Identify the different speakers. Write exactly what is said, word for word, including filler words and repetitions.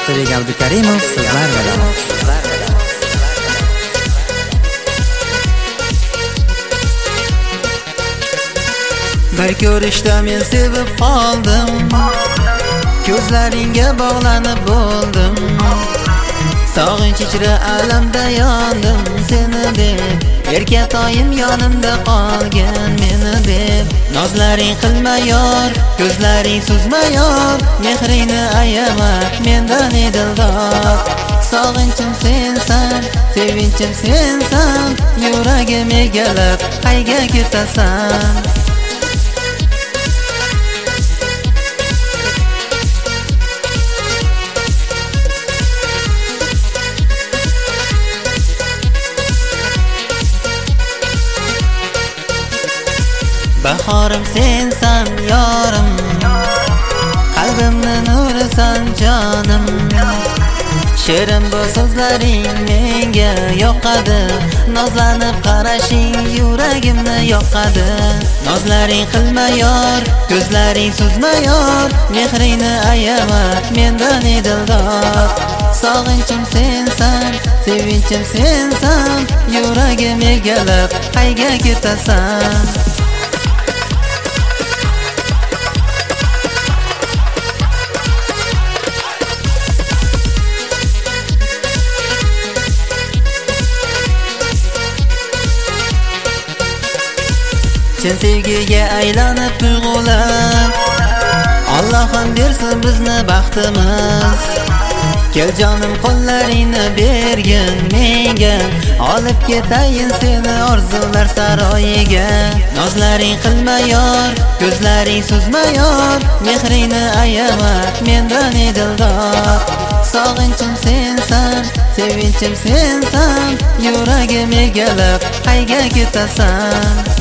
Speaker 1: Otabek Abdukarimov sizlar bilan. Bir ko'rishda men sevib qoldim, ko'zlaringga bog'lanib bo'ldim. Sog'inch ichra alamda yondim seni deb, erkatoyim yonimda qolgan meni deb. Nozlaring qilma yor, ko'zlaring suzma yor, mehringni ayama mendan dildor. Sog'inchim sensan, sevinchim sensan, yuragim egalab qayga ketasan? Bahorim sensan yorim, qalbimni nurisan jonim. Shirin bu so'zlaring menga yoqadi, nozlanib qarashing yuragimni yoqadi. Nozlaring qilma yor, ko'zlaring suzma yor, mehringni ayama mendan dildor. Sog'inchim sensan, sevinchim sensan, yuragim egalab qayga ketasan? Chin sevgiga aylanib tuyg'ular, Allohim bersin bizni baxtimiz. Kel jonim qo'llaringni bergin menga, olib ketayin seni orzular saroyiga. Nozlaring qilma yor, ko'zlaring suzma yor, mehringni ayama mendan dildor. Sog'inchim sensan, sevinchim sensan, yuragim egalab qayga ketasan?